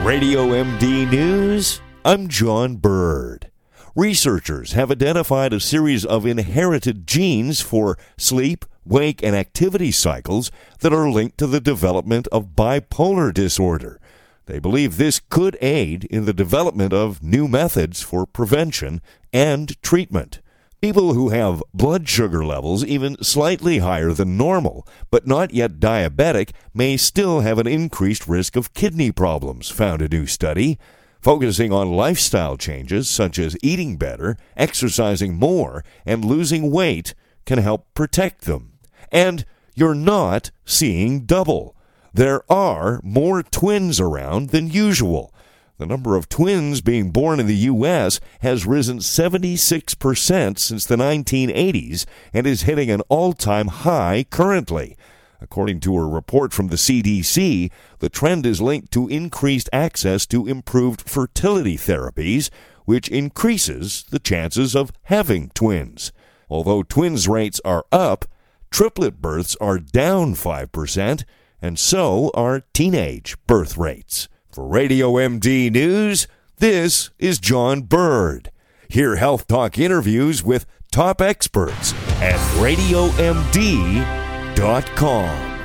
Radio MD News, I'm John Bird. Researchers have identified a series of inherited genes for sleep, wake, and activity cycles that are linked to the development of bipolar disorder. They believe this could aid in the development of new methods for prevention and treatment. People who have blood sugar levels even slightly higher than normal, but not yet diabetic, may still have an increased risk of kidney problems, found a new study. Focusing on lifestyle changes such as eating better, exercising more, and losing weight can help protect them. And you're not seeing double. There are more twins around than usual. The number of twins being born in the U.S. has risen 76% since the 1980s and is hitting an all-time high currently. According to a report from the CDC, the trend is linked to increased access to improved fertility therapies, which increases the chances of having twins. Although twins rates are up, triplet births are down 5%, and so are teenage birth rates. For Radio MD News, this is John Bird. Hear Health Talk interviews with top experts at RadioMD.com.